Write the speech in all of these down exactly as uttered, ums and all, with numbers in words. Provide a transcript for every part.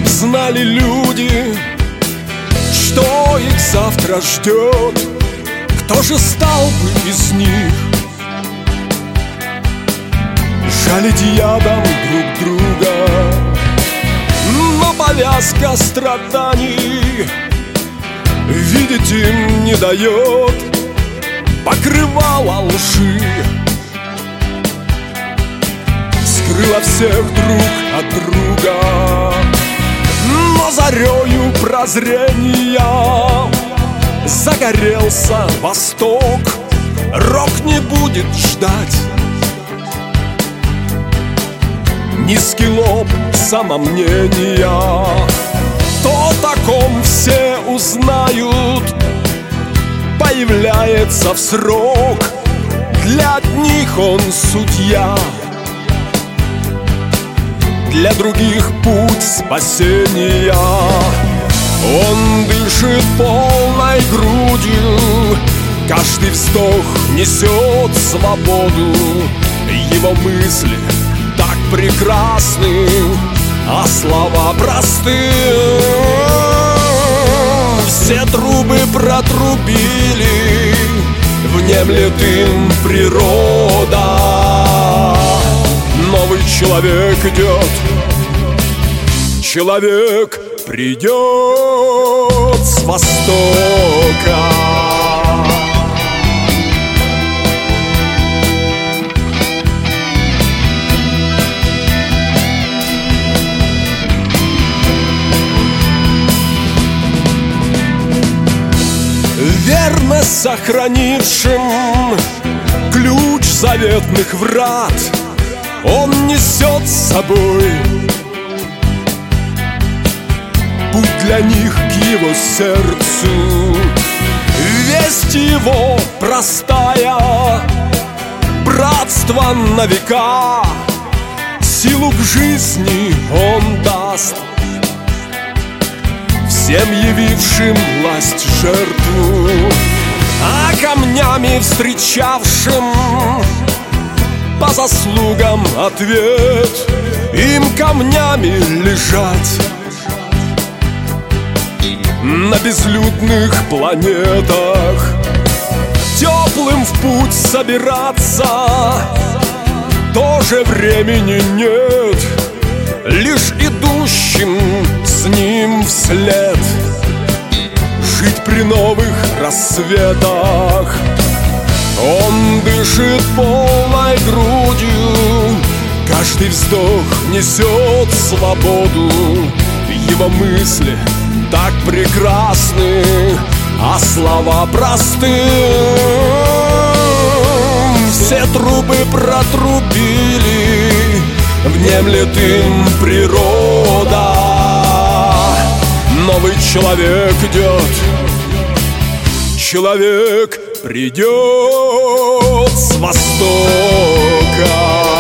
знали люди, что их завтра ждет, кто же стал бы из них жалить ядом друг друга? Но повязка страданий видеть им не дает покрывало лжи, скрыла всех друг от друга. Но зарею прозрения загорелся восток, рок не будет ждать. Низкий лоб самомнения, то таком все узнают, появляется в срок. Для одних он судья, для других путь спасения. Он дышит полной грудью, каждый вздох несет свободу. Его мысли так прекрасны, а слова просты. Все трубы протрубили, внемлет им природа. Новый человек идет, человек придет с востока. Верно сохранившим ключ заветных врат, он несет с собой путь для них к его сердцу. Весть его простая, братство на века, силу к жизни он даст всем явившим власть жертву, а камнями встречавшим по заслугам ответ. Им камнями лежать на безлюдных планетах, теплым в путь собираться тоже времени нет, лишь идущим с ним вслед жить при новых рассветах. Он дышит полной грудью, каждый вздох несет свободу. Его мысли так прекрасны, а слова просты. Все трубы протрубили, внемлет им природа. Новый человек идет, человек придет с востока.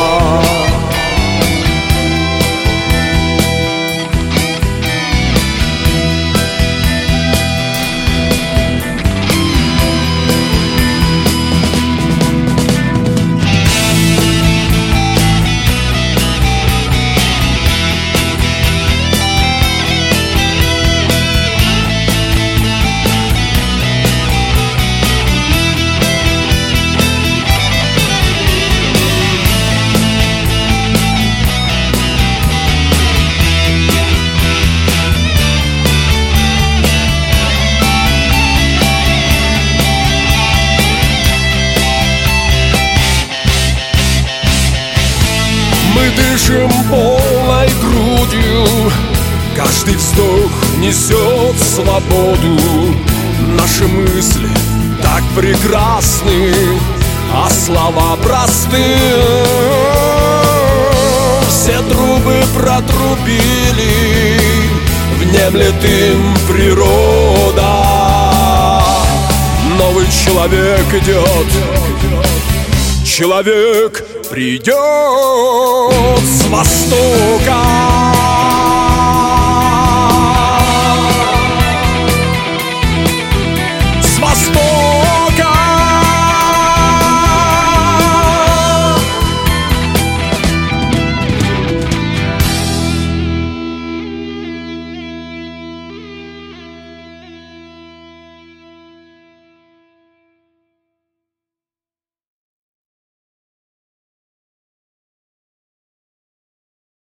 Мы дышим полной грудью, каждый вздох несет свободу. Наши мысли так прекрасны, а слова просты. Все трубы протрубили, внемлет им природа. Новый человек идет, человек придет с востока. С востока.